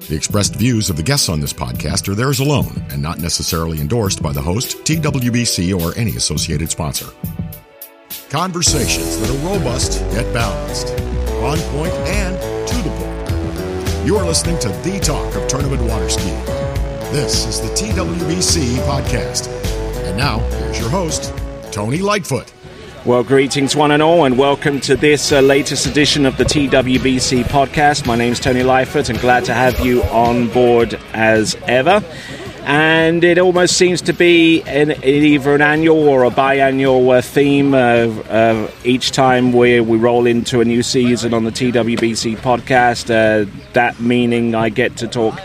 The expressed views of the guests on this podcast are theirs alone and not necessarily endorsed by the host, TWBC, or any associated sponsor. Conversations that are robust yet balanced, on point and to the point. You are listening to the talk of tournament water skiing. This is the TWBC podcast. And now, here's your host, Tony Lightfoot. Well, greetings one and all, and welcome to this latest edition of the TWBC podcast. My name's Tony Lightfoot, and glad to have you on board as ever. And it almost seems to be either an annual or a biannual theme each time we roll into a new season on the TWBC podcast. That meaning I get to talk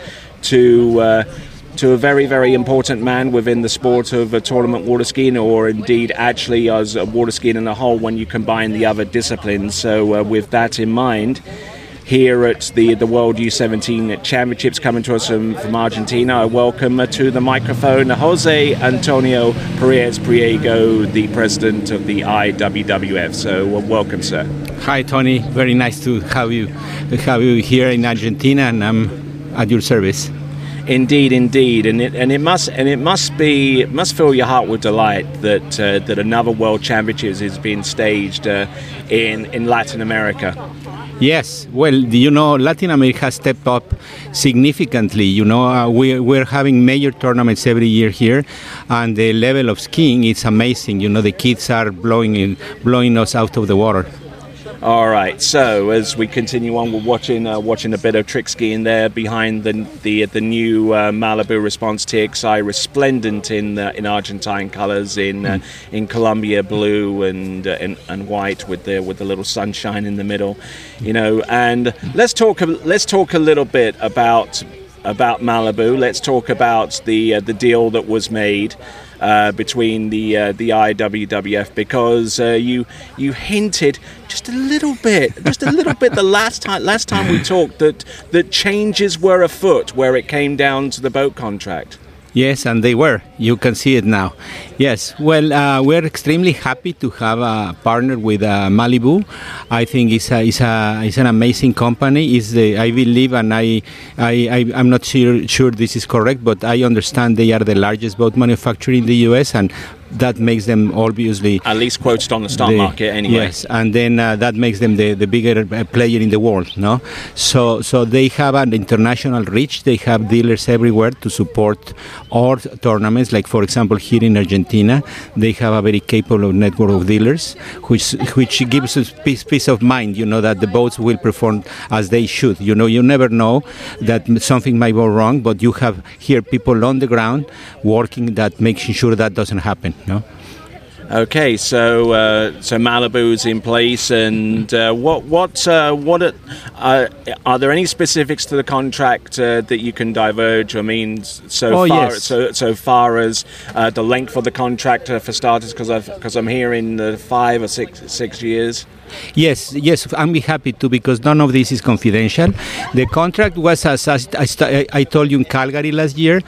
to a very, very important man within the sport of tournament water skiing, or indeed actually as water skiing in a whole when you combine the other disciplines. So with that in mind, here at the World U17 Championships coming to us from Argentina, I welcome to the microphone Jose Antonio Perez Priego, the president of the IWWF. So welcome, sir. Hi, Tony. Very nice to have you here in Argentina, and I'm at your service. Indeed, and it must fill your heart with delight that another World Championships is being staged in Latin America. Yes, well, Latin America has stepped up significantly. We're having major tournaments every year here, and the level of skiing is amazing. The kids are blowing us out of the water. All right. So as we continue on, we're watching a bit of trick skiing there behind the new Malibu Response TXI, resplendent in Argentine colours, in Columbia blue and white with the little sunshine in the middle, And let's talk a little bit about Malibu. Let's talk about the deal that was made between the IWWF, because you hinted just a little bit the last time we talked that changes were afoot where it came down to the boat contract. Yes, and they were. You can see it now. Yes, well, we're extremely happy to have a partner with Malibu. I think it's an amazing company. I believe, and I'm not sure this is correct, but I understand they are the largest boat manufacturer in the U.S., and that makes them obviously at least quoted on the stock market anyway. Yes, and then that makes them the bigger player in the world, no? So they have an international reach. They have dealers everywhere to support our tournaments. Like, for example, here in Argentina, they have a very capable network of dealers, which gives us peace of mind. That the boats will perform as they should. You never know that something might go wrong, but you have here people on the ground working that making sure that doesn't happen. No. Okay, so Malibu's in place, and are there any specifics to the contract that you can diverge? I mean, so far as the length of the contract for starters, because I'm hearing 5 or 6 years. Yes, I'm happy to, because none of this is confidential. The contract was, as I told you, in Calgary last year.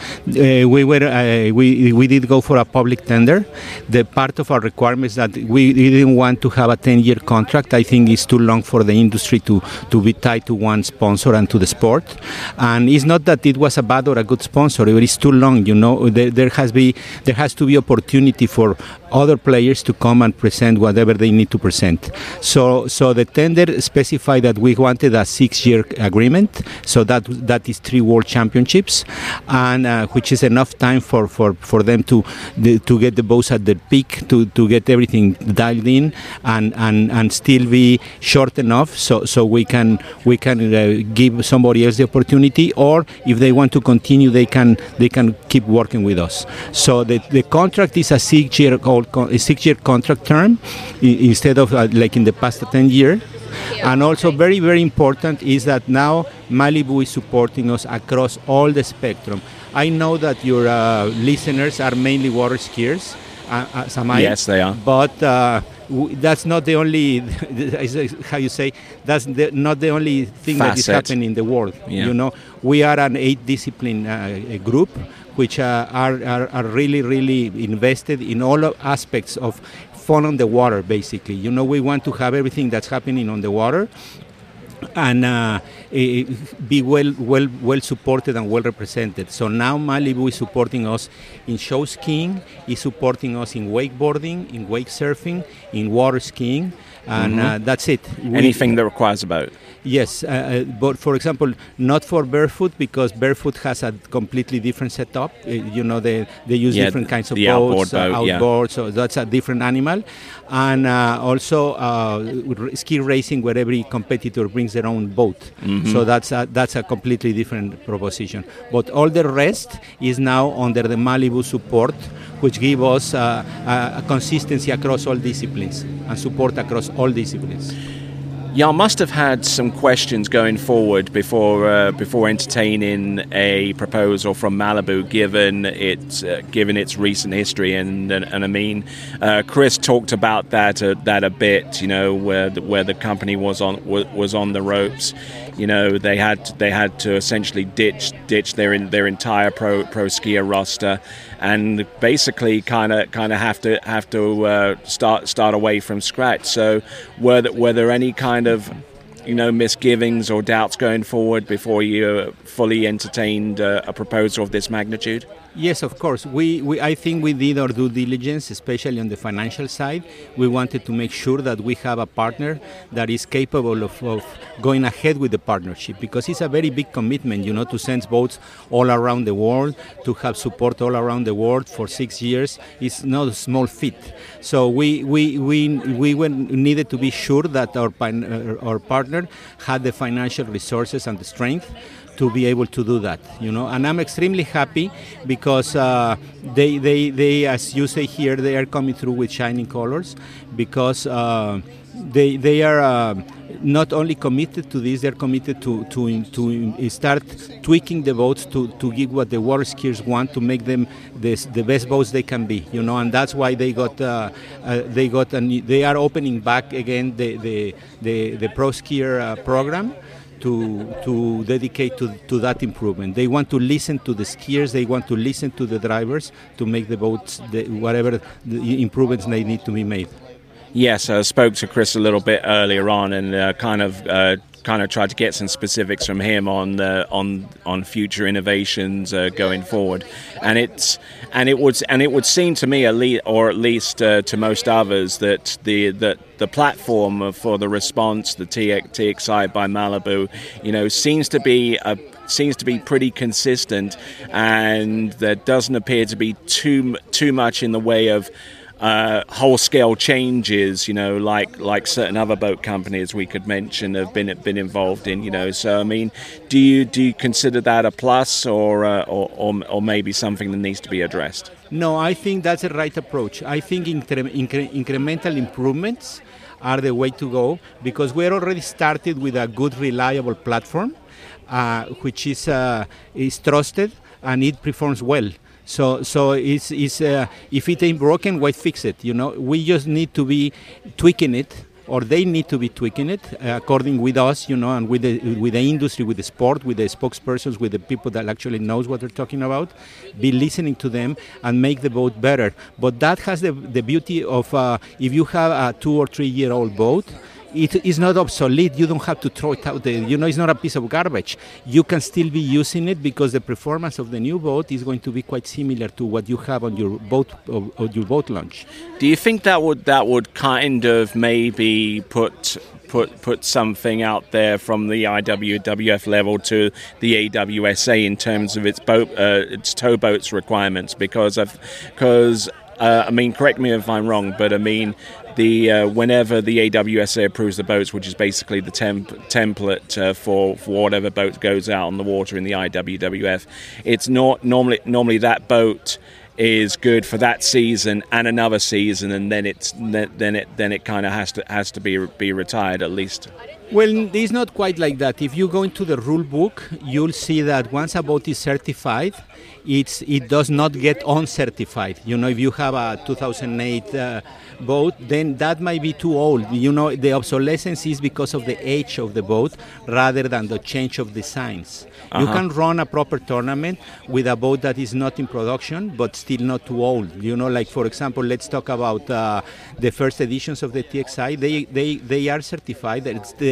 We did go for a public tender. The part of our requirements that we didn't want to have a 10-year contract. I think it's too long for the industry to be tied to one sponsor and to the sport. And it's not that it was a bad or a good sponsor. It is too long. There has to be opportunity for other players to come and present whatever they need to present. So the tender specified that we wanted a 6-year agreement, so that is 3 World Championships, and which is enough time for them to get the boats at their peak, to get everything dialed in, and still be short enough so we can give somebody else the opportunity, or if they want to continue, they can keep working with us. So the contract is a 6-year contract term instead of like in the past 10 years. And also very, very important is that now Malibu is supporting us across all the spectrum. I know that your listeners are mainly water skiers. Yes, they are. But that's not the only, how you say, not the only thing that is happening in the world. Yeah. We are an 8-discipline group, which are really, really invested in all aspects of fun on the water, basically. We want to have everything that's happening on the water and be well supported and well represented. So now Malibu is supporting us in show skiing, is supporting us in wakeboarding, in wake surfing, in water skiing, and that's it. Anything that requires a boat. Yes, but for example, not for barefoot, because barefoot has a completely different setup. They use different kinds of boats, outboard, so that's a different animal. And also ski racing, where every competitor brings their own boat. So that's a completely different proposition. But all the rest is now under the Malibu support, which give us a consistency across all disciplines and support across all disciplines. Y'all must have had some questions going forward before entertaining a proposal from Malibu, given its recent history, and I mean, Chris talked about that a bit. Where the company was on the ropes. They had to essentially ditch their entire pro skier roster, and basically kind of have to start away from scratch. So were there any kind of misgivings or doubts going forward before you fully entertained a proposal of this magnitude? Yes, of course. I think we did our due diligence, especially on the financial side. We wanted to make sure that we have a partner that is capable of going ahead with the partnership, because it's a very big commitment, to send boats all around the world, to have support all around the world for 6 years. It's not a small feat. So we needed to be sure that our partner had the financial resources and the strength to be able to do that, and I'm extremely happy because they, as you say here, they are coming through with shining colors, because they are not only committed to this, they're committed to start tweaking the boats to give what the water skiers want, to make them the best boats they can be, and that's why they are opening back again the pro skier program to dedicate to that improvement. They want to listen to the skiers, they want to listen to the drivers to make the boats whatever the improvements they need to be made. Yes, I spoke to Chris a little bit earlier on, and kind of tried to get some specifics from him on future innovations going forward, and it would seem to me, at least to most others, that the platform for the response, the TXI by Malibu, seems to be pretty consistent, and there doesn't appear to be too much in the way of whole-scale changes, like certain other boat companies we could mention have been involved in, So I mean, do you consider that a plus, or maybe something that needs to be addressed? No, I think that's the right approach. I think incremental improvements are the way to go, because we're already started with a good, reliable platform, which is trusted and it performs well. So it's if it ain't broken, why fix it? We just need to be tweaking it, or they need to be tweaking it according with us, and with the industry, with the sport, with the spokespersons, with the people that actually knows what they're talking about. Be listening to them and make the boat better. But that has the beauty of if you have a 2 or 3 year old boat, it is not obsolete. You don't have to throw it out there. It's not a piece of garbage. You can still be using it, because the performance of the new boat is going to be quite similar to what you have on your boat launch. Do you think that would kind of maybe put something out there from the IWWF level to the AWSA in terms of its towboats requirements? Because I mean, correct me if I'm wrong, but I mean, whenever the AWSA approves the boats, which is basically the template for whatever boat goes out on the water in the IWWF, it's not normally that boat is good for that season and another season, and then it kind of has to be retired at least. Well, it's not quite like that. If you go into the rule book, you'll see that once a boat is certified, it does not get uncertified. If you have a 2008 boat, then that might be too old. The obsolescence is because of the age of the boat rather than the change of designs. You can run a proper tournament with a boat that is not in production but still not too old. Like for example, let's talk about the first editions of the TXI. They are certified. They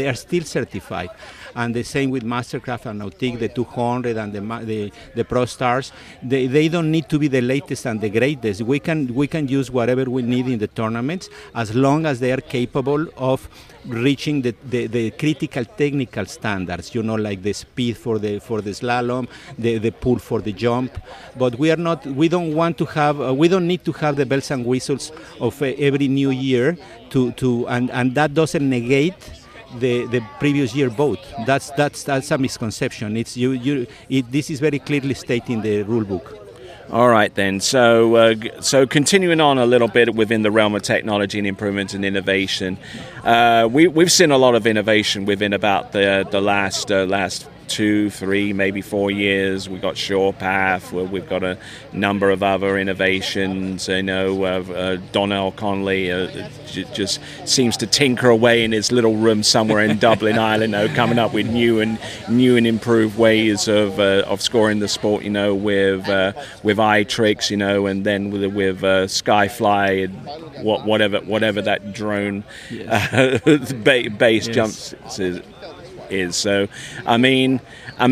are still certified. And the same with Mastercraft and Nautique, the 200 and the Pro Stars. They don't need to be the latest and the greatest. We can use whatever we need in the tournaments as long as they are capable of reaching the critical technical standards, like the speed for the slalom, the pull for the jump. But we don't need to have the bells and whistles of every new year and that doesn't negate the previous year boat. That's a misconception. This is very clearly stated in the rule book. All right, then. So continuing on a little bit within the realm of technology and improvement and innovation, we've seen a lot of innovation within about the last 2, 3, maybe 4 years. We've got SurePath. We've got a number of other innovations. Donnell Conley just seems to tinker away in his little room somewhere in Dublin, Ireland, coming up with new and improved ways of scoring the sport. With iTricks, and then with Skyfly and whatever that drone base jumps is. So, I mean,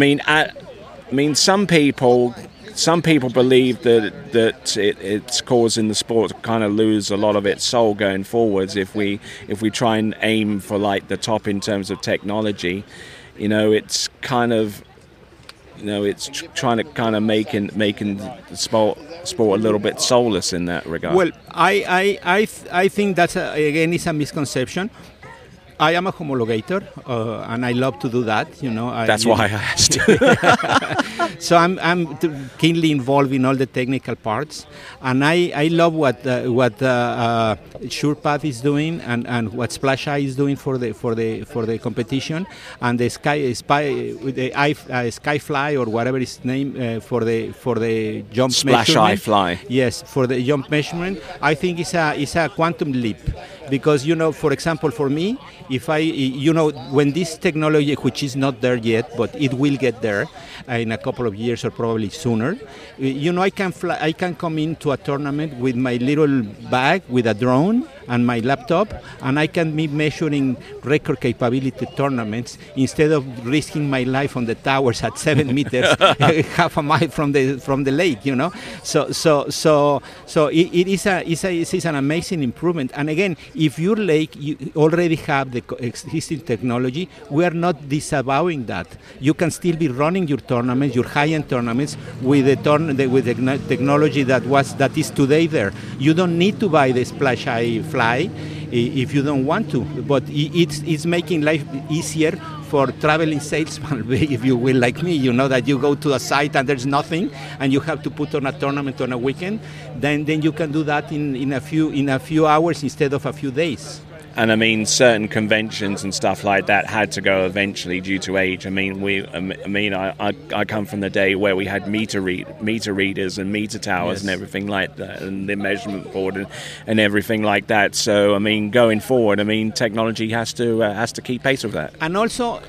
some people believe that it's causing the sport to kind of lose a lot of its soul going forwards if we try and aim for like the top in terms of technology. It's kind of it's trying to kind of making the sport a little bit soulless in that regard. Well, I think that's again is a misconception. I am a homologator, and I love to do that. That's why I asked you. So I'm keenly involved in all the technical parts, and I love what SurePath is doing and what Splash Eye is doing for the competition, and the Skyfly or whatever its name for the jump Splash measurement. Eye Fly. Yes, for the jump measurement, I think it's a quantum leap. Because, for example, for me, if when this technology, which is not there yet, but it will get there in a couple of years or probably sooner, I can come into a tournament with my little bag with a drone and my laptop, and I can be measuring record capability tournaments instead of risking my life on the towers at 7 meters, half a mile from the lake. So it is an amazing improvement. And again, if your lake you already have the existing technology, we are not disavowing that. You can still be running your tournaments, your high-end tournaments, with the technology that is today there. You don't need to buy the Splash Eye Fly if you don't want to, but it's making life easier for traveling salesman, if you will, like me. That you go to a site and there's nothing, and you have to put on a tournament on a weekend. Then you can do that in a few hours instead of a few days. And I mean, certain conventions and stuff like that had to go eventually due to age. I come from the day where we had meter readers and meter towers, yes, and everything like that, and the measurement board and everything like that. So I mean, going forward, technology has to keep pace with that. And also,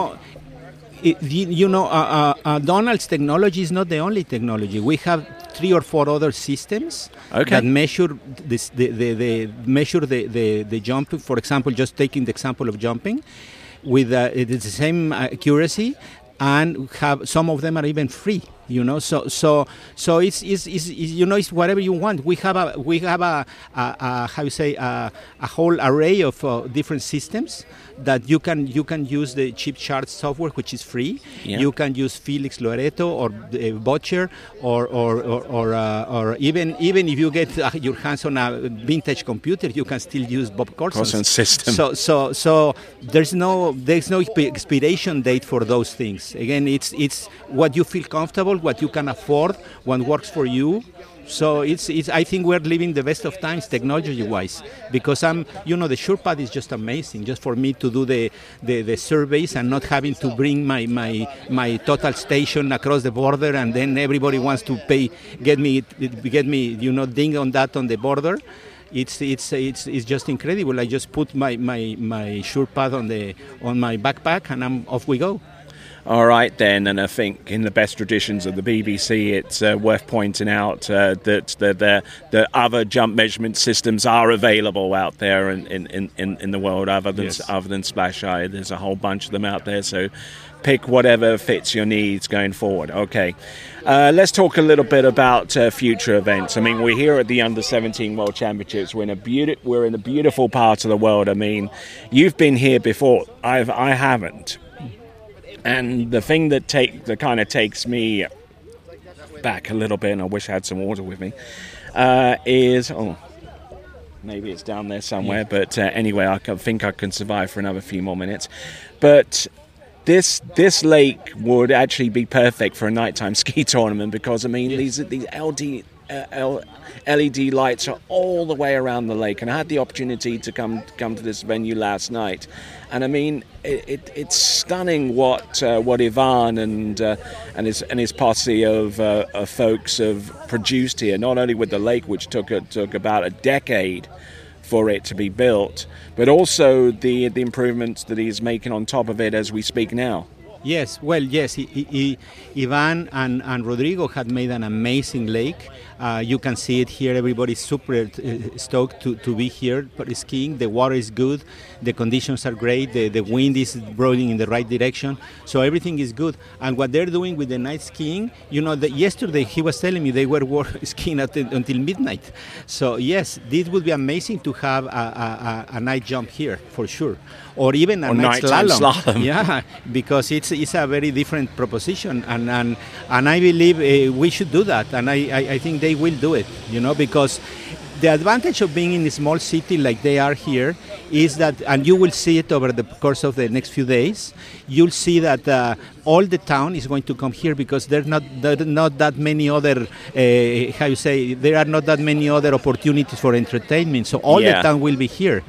Donald's technology is not the only technology. We have 3 or 4 other systems that measure the jump. For example, just taking the example of jumping, with it's the same accuracy, and have some of them are even free. So it's whatever you want. We have a whole array of different systems that you can use the Chip Chart software, which is free. Yeah. You can use Felix Loreto or Butcher or even if you get your hands on a vintage computer, you can still use Bob Corson's system. So there's no expiration date for those things. Again, it's what you feel comfortable, what you can afford, what works for you. So it's I think we're living the best of times technology-wise, because the SurePath is just amazing. Just for me to do the surveys and not having to bring my total station across the border, and then everybody wants to get me ding on that on the border. It's just incredible. I just put my SurePath on my backpack and off we go. All right, then, and I think in the best traditions of the BBC, it's worth pointing out that the other jump measurement systems are available out there in the world, other than Splash Eye. There's a whole bunch of them out there, so pick whatever fits your needs going forward. Okay, let's talk a little bit about future events. I mean, we're here at the Under-17 World Championships. We're in a beautiful part of the world. I mean, you've been here before. I haven't. And the thing that kind of takes me back a little bit, and I wish I had some water with me, is maybe it's down there somewhere. Yeah. But anyway, I think I can survive for another few more minutes. But this lake would actually be perfect for a nighttime ski tournament because I mean these LED lights are all the way around the lake, and I had the opportunity to come to this venue last night, and I mean it's stunning what Ivan and his posse of folks have produced here. Not only with the lake, which took about a decade for it to be built, but also the improvements that he's making on top of it as we speak now. Yes, well, yes, Ivan and Rodrigo had made an amazing lake. You can see it here. Everybody's super stoked to be here skiing. The water is good. The conditions are great. The wind is blowing in the right direction. So everything is good. And what they're doing with the night skiing, yesterday he was telling me they were skiing until midnight. So yes, this would be amazing to have a night jump here for sure. Or even a night slalom. Yeah, because it's a very different proposition, and I believe we should do that, and I think they will do it, because the advantage of being in a small city like they are here is that, and you will see it over the course of the next few days, you'll see that all the town is going to come here because there are not that many other, there are not that many other opportunities for entertainment, so all the town will be here.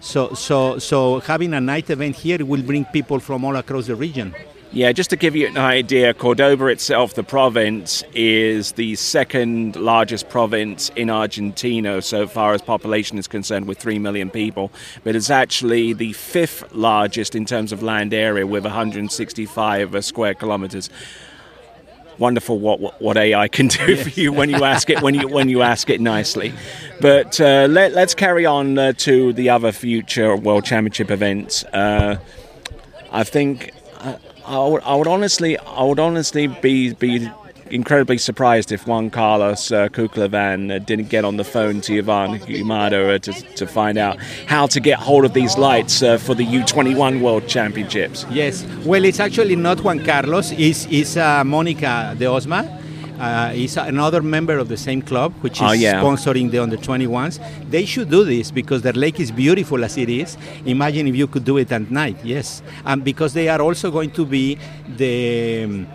So having a night event here will bring people from all across the region. Yeah, just to give you an idea, Cordoba itself, the province, is the second largest province in Argentina so far as population is concerned, with 3 million people. But it's actually the fifth largest in terms of land area, with 165 square kilometers. Wonderful what AI can do for you when you ask it when you ask it nicely. But let's carry on to the other future World Championship events. I think I would honestly be incredibly surprised if Juan Carlos Kuklevan didn't get on the phone to Ivan Yamada to find out how to get hold of these lights for the U21 World Championships. Yes, well, it's actually not Juan Carlos, it's Monica de Osma. Is another member of the same club, which is sponsoring the under-21s. They should do this because their lake is beautiful as it is. Imagine if you could do it at night, yes. And because they are also going to be the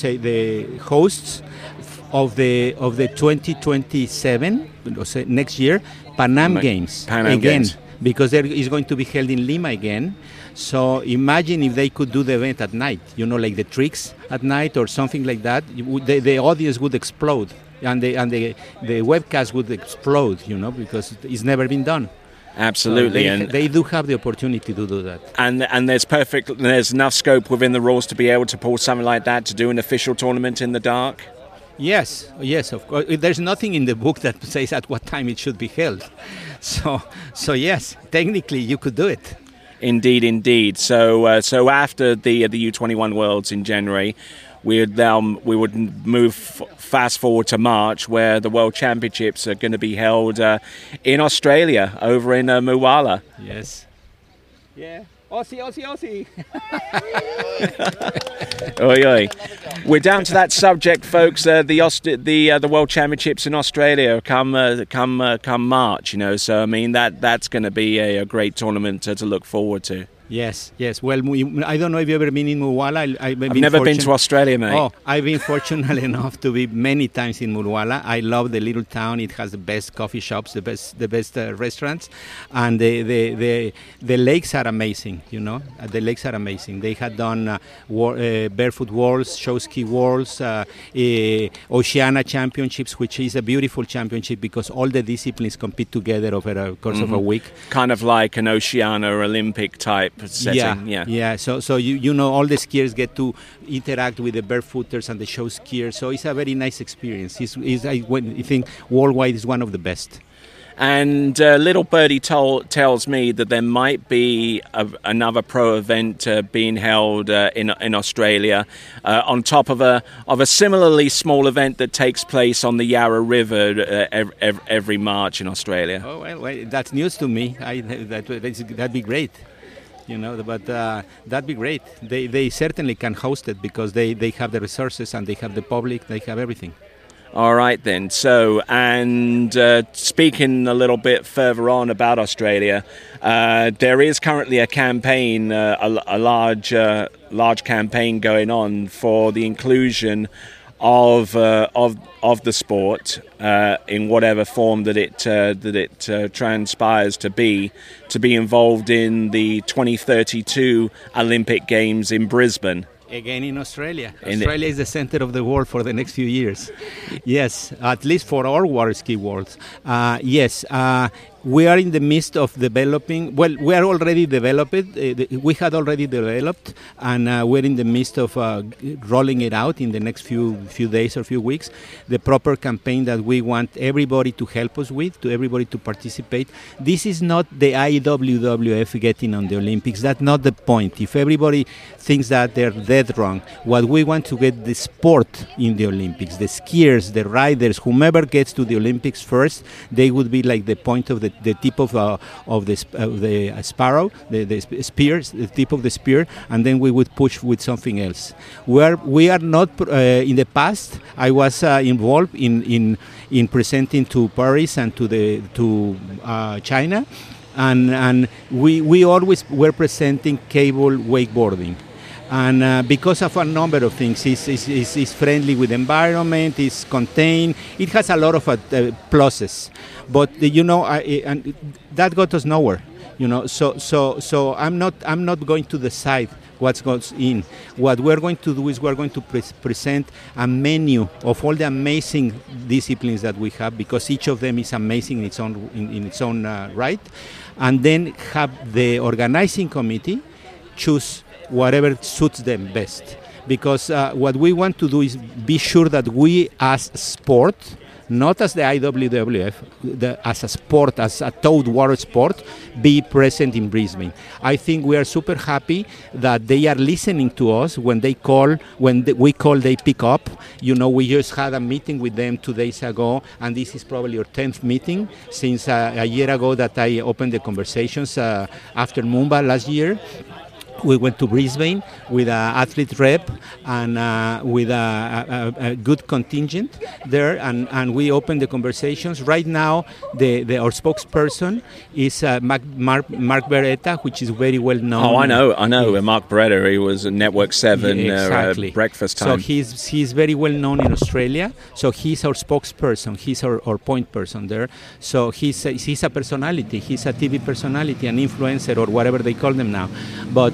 hosts of the 2027, next year, Pan Am Games. Because there is going to be held in Lima again. So imagine if they could do the event at night, like the tricks at night or something like that. The audience would explode, and the webcast would explode, because it's never been done. Absolutely, so they do have the opportunity to do that. And there's enough scope within the rules to be able to pull something like that to do an official tournament in the dark. Yes, of course. There's nothing in the book that says at what time it should be held. So yes, technically you could do it. Indeed. So after the U21 Worlds in January, we would move fast forward to March, where the World Championships are going to be held in Australia, over in Moala. Yes. Yeah. Aussie. Oi. We're down to that subject, folks. The World Championships in Australia come March. So I mean that's going to be a great tournament to look forward to. Yes. Well, I don't know if you've ever been in Moala. I've never been to Australia, mate. Oh, I've been fortunate enough to be many times in Moala. I love the little town. It has the best coffee shops, the best restaurants, and the lakes are amazing. The lakes are amazing. They had done Barefoot Worlds, Show Ski Worlds, Oceania Championships, which is a beautiful championship because all the disciplines compete together over a course of a week. Kind of like an Oceania Olympic type setting. Yeah. So you know, all the skiers get to interact with the barefooters and the show skiers. So it's a very nice experience. I think worldwide is one of the best. And Little Birdie tells me that there might be another pro event being held in Australia on top of a similarly small event that takes place on the Yarra River every March in Australia. Oh well, that's news to me. That'd be great. You know, but that'd be great. They certainly can host it because they have the resources and they have the public. They have everything. All right then. So, and speaking a little bit further on about Australia, there is currently a campaign, a large campaign going on for the inclusion of the sport in whatever form that it transpires to be involved in the 2032 Olympic Games in Brisbane. Again in Australia. Australia is the center of the world for the next few years. Yes, at least for our water ski worlds. Yes, we are in the midst of developing. Well, we are already developed. We had already developed, and we're in the midst of rolling it out in the next few days or few weeks. The proper campaign that we want everybody to help us with, to everybody to participate. This is not the IWWF getting on the Olympics. That's not the point. If everybody thinks that, they're dead wrong. What we want to get the sport in the Olympics, the skiers, the riders, whomever gets to the Olympics first, they would be like the point of the tip of the sparrow, the spear, the tip of the spear, and then we would push with something else. We are not in the past. I was involved in presenting to Paris and to China, and we always were presenting cable wakeboarding. And because of a number of things, it's friendly with the environment, it's contained, it has a lot of pluses. But and that got us nowhere. So I'm not going to decide what goes in. What we're going to do is we're going to present a menu of all the amazing disciplines that we have, because each of them is amazing in its own right, and then have the organizing committee choose whatever suits them best, because what we want to do is be sure that we as sport, not as the IWWF, as a sport, as a towed water sport, be present in Brisbane. I think we are super happy that they are listening to us when they call, we call, they pick up. We just had a meeting with them 2 days ago, and this is probably our 10th meeting since a year ago that I opened the conversations after Moomba last year. We went to Brisbane with an athlete rep and with a good contingent there, and we opened the conversations. Right now, our spokesperson is Mark Beretta, which is very well known. Oh, I know. Mark Beretta, he was at Network 7 exactly. Breakfast Time. So he's very well known in Australia. So he's our spokesperson. He's our point person there. So he's a personality. He's a TV personality, an influencer, or whatever they call them now. But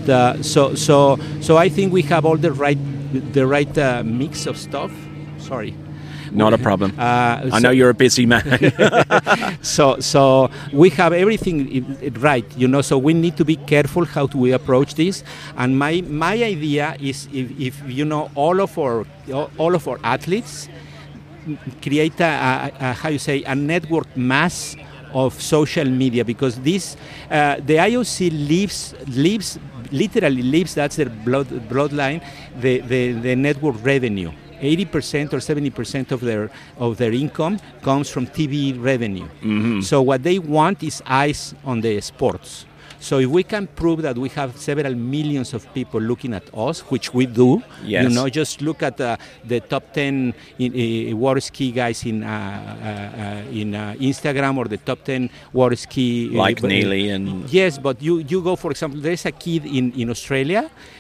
so I think we have all the right mix of stuff. Sorry. Not a problem. I know you're a busy man. So we have everything right, So we need to be careful how we approach this. And my idea is if all of our athletes create a network mass of social media, because this the IOC literally lives, that's their bloodline, the network revenue. 80% or 70% of their income comes from TV revenue. Mm-hmm. So what they want is eyes on the sports. So if we can prove that we have several millions of people looking at us, which we do, yes. Just look at the top 10 water ski guys in Instagram, or the top 10 water ski... Like Neely and... Yes, but you go, for example, there's a kid in Australia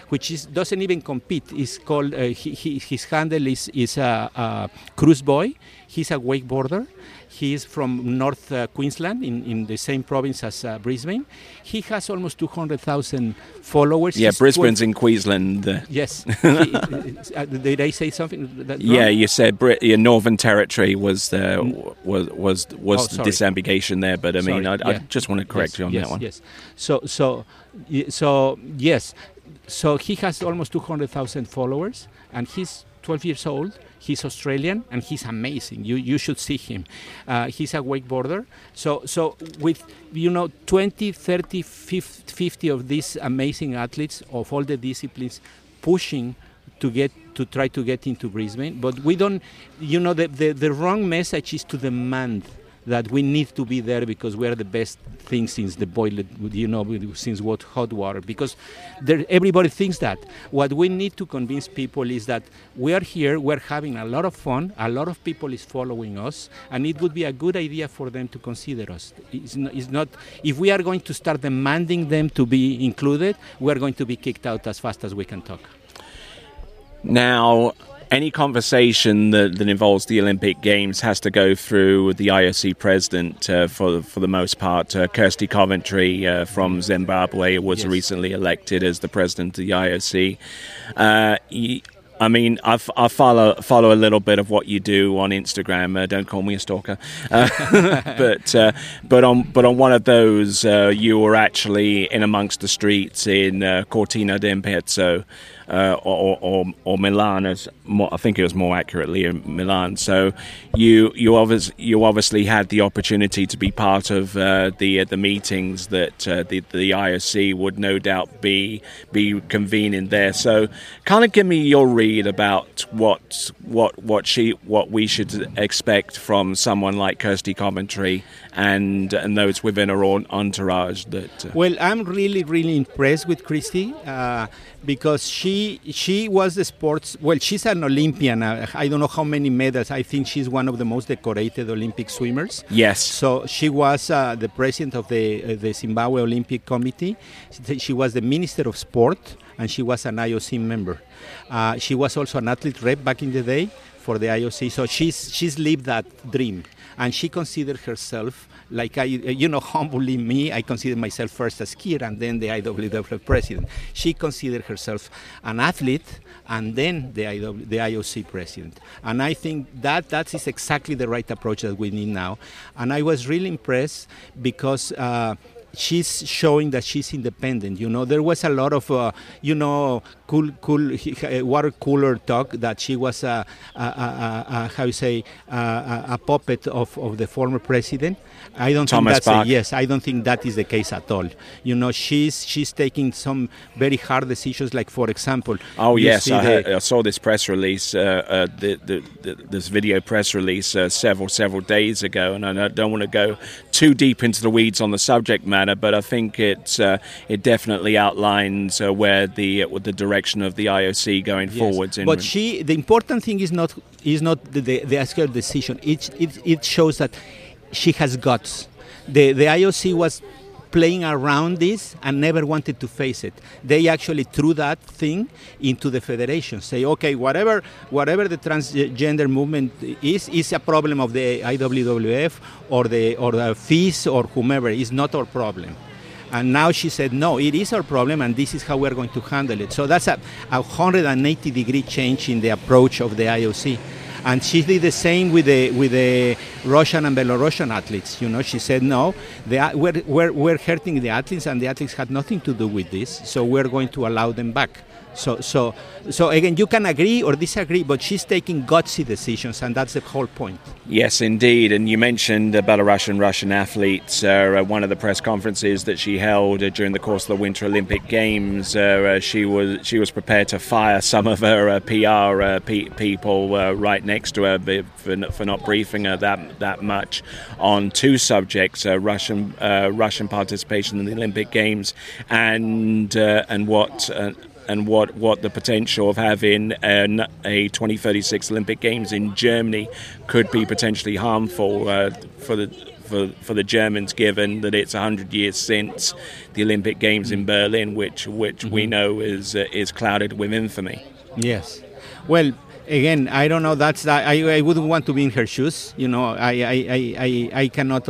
which doesn't even compete. It's called his handle is Cruise Boy. He's a wakeboarder. He is from North Queensland, in the same province as Brisbane. He has almost 200,000 followers. Yeah, Brisbane's in Queensland. Yes. Did I say something? Yeah, you said Northern Territory was the disambiguation there, but I mean, I just want to correct you on that one. Yes. So yes. So he has almost 200,000 followers, and he's 12 years old. He's Australian, and he's amazing. You should see him. He's a wakeboarder. So with 20, 30, 50 of these amazing athletes of all the disciplines pushing to try to get into Brisbane, but we don't. The wrong message is to demand that we need to be there because we are the best thing since the boiler, since hot water. Because everybody thinks that. What we need to convince people is that we are here, we're having a lot of fun, a lot of people is following us, and it would be a good idea for them to consider us. It's not if we are going to start demanding them to be included, we're going to be kicked out as fast as we can talk. Now, any conversation that involves the Olympic Games has to go through the IOC president for the most part. Kirsty Coventry from Zimbabwe was recently elected as the president of the IOC. I mean, I follow a little bit of what you do on Instagram. Don't call me a stalker, but on one of those, you were actually in amongst the streets in Cortina d'Ampezzo. Or Milan, I think it was more accurately in Milan. So you obviously had the opportunity to be part of the meetings that the IOC would no doubt be convening there. So kind of give me your read about what we should expect from someone like Kirsty Coventry and those within her own entourage. Well, I'm really impressed with Kirsty because she was the sports. Well, she's an Olympian. I don't know how many medals. I think she's one of the most decorated Olympic swimmers. Yes. So she was the president of the Zimbabwe Olympic Committee. She was the Minister of Sport, and she was an IOC member. She was also an athlete rep back in the day for the IOC. So she's lived that dream, and she considered herself. Like humbly me, I consider myself first a skier and then the IWF president. She considered herself an athlete and then the IOC president. And I think that is exactly the right approach that we need now. And I was really impressed because she's showing that she's independent. There was a lot of cool water cooler talk that she was a puppet of the former president. I don't think that's I don't think that is the case at all. She's taking some very hard decisions, like for example. Oh yes, I saw this press release, this video press release several days ago, and I don't want to go too deep into the weeds on the subject matter, but I think it definitely outlines where the direction of the IOC going forwards. But the important thing is not the actual decision. It shows that she has guts. The IOC was playing around this and never wanted to face it. They actually threw that thing into the federation. Say, okay, whatever the transgender movement is a problem of the IWWF or the FIS or whomever. It's not our problem. And now she said, no, it is our problem, and this is how we're going to handle it. So that's a 180-degree change in the approach of the IOC. And she did the same with the Russian and Belarusian athletes. She said, no, we're hurting the athletes, and the athletes had nothing to do with this, so we're going to allow them back. So again, you can agree or disagree, but she's taking gutsy decisions, and that's the whole point. Yes, indeed. And you mentioned Belarusian Russian athletes. One of the press conferences that she held during the course of the Winter Olympic Games, she was prepared to fire some of her PR people right next to her for not briefing her that much on two subjects: Russian participation in the Olympic Games and what the potential of having a 2036 Olympic Games in Germany could be potentially harmful for for the Germans, given that it's 100 years since the Olympic Games in Berlin, which we know is clouded with infamy. Yes. Well, again, I don't know. I wouldn't want to be in her shoes. You know, I cannot.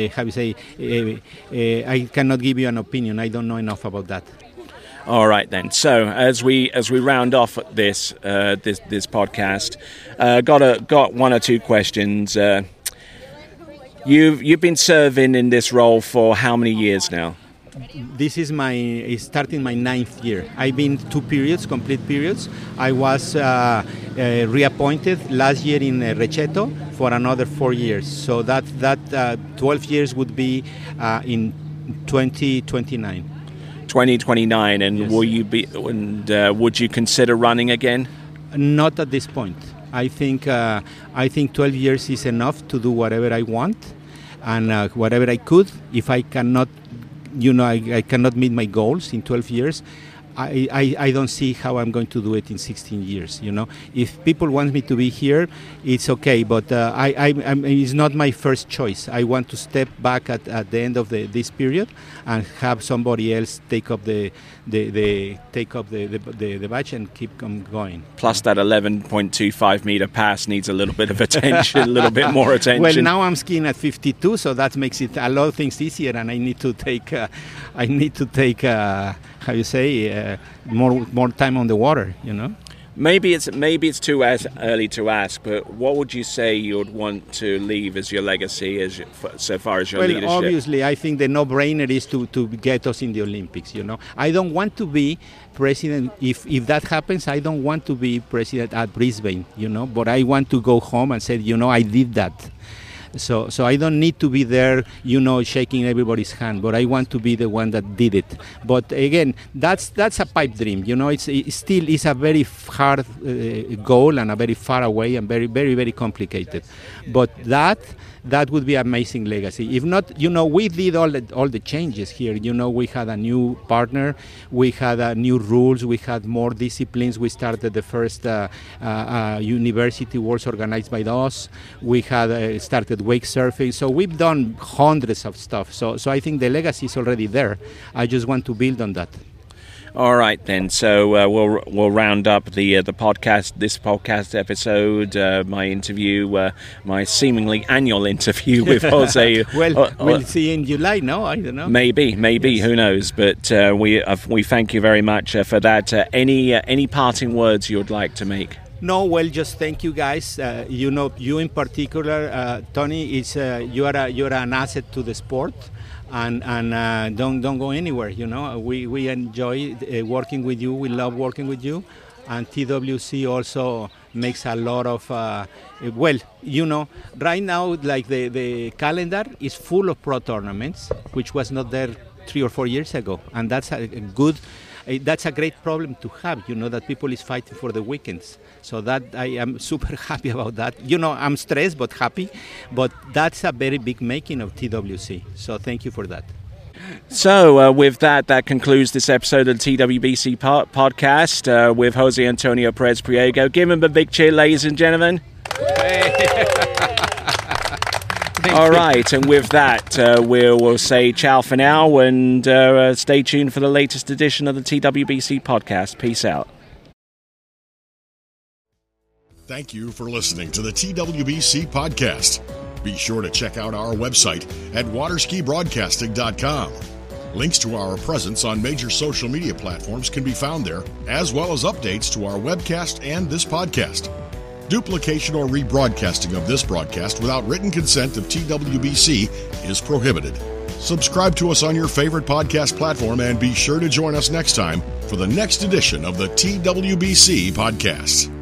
I cannot give you an opinion. I don't know enough about that. All right then. So as we round off this podcast, got one or two questions. You've been serving in this role for how many years now? This is starting my 9th year. I've been 2 periods, complete periods. I was reappointed last year in Recetto for another 4 years. So that 12 years would be in 2029. 2029, and yes. Will you be? And would you consider running again? Not at this point. I think 12 years is enough to do whatever I want and whatever I could. If I cannot, I cannot meet my goals in 12 years. I don't see how I'm going to do it in 16 years. If people want me to be here, it's okay. But it's not my first choice. I want to step back at the end of this period and have somebody else take up the batch and keep going. Plus, that 11.25 meter pass needs a little bit of attention, a little bit more attention. Well, now I'm skiing at 52, so that makes it a lot of things easier, and I need to take. More time on the water, Maybe it's too early to ask, but what would you say you would want to leave as your legacy, so far as your leadership? Well, obviously, I think the no-brainer is to get us in the Olympics. I don't want to be president. If that happens, I don't want to be president at Brisbane. But I want to go home and say, I did that. So I don't need to be there, shaking everybody's hand, but I want to be the one that did it. But again, that's a pipe dream. It still is a very hard goal and a very far away and very, very, very complicated. But that would be an amazing legacy. If not, we did all the changes here. We had a new partner, we had new rules, we had more disciplines. We started the first university worlds organized by us. We had started wake surfing. So we've done hundreds of stuff. So I think the legacy is already there. I just want to build on that. All right then. So we'll round up the podcast. This podcast episode, my interview, my seemingly annual interview with Jose. We'll see in July. No, I don't know. Maybe. Yes. Who knows? But we thank you very much for that. Any parting words you would like to make? No, well, just thank you guys. You in particular, Tony, you are an asset to the sport. And don't go anywhere. We enjoy working with you. We love working with you, and TWC also makes a lot of. Right now, like the calendar is full of pro tournaments, which was not there 3 or 4 years ago, and that's a great problem to have. That people is fighting for the weekends. So that I am super happy about that. I'm stressed but happy. But that's a very big making of TWC. So thank you for that. So with that concludes this episode of the TWBC podcast with Jose Antonio Perez Priego. Give him a big cheer, ladies and gentlemen. All right, and with that, we'll say ciao for now and stay tuned for the latest edition of the TWBC podcast. Peace out. Thank you for listening to the TWBC podcast. Be sure to check out our website at waterskibroadcasting.com. Links to our presence on major social media platforms can be found there, as well as updates to our webcast and this podcast. Duplication or rebroadcasting of this broadcast without written consent of TWBC is prohibited. Subscribe to us on your favorite podcast platform and be sure to join us next time for the next edition of the TWBC podcast.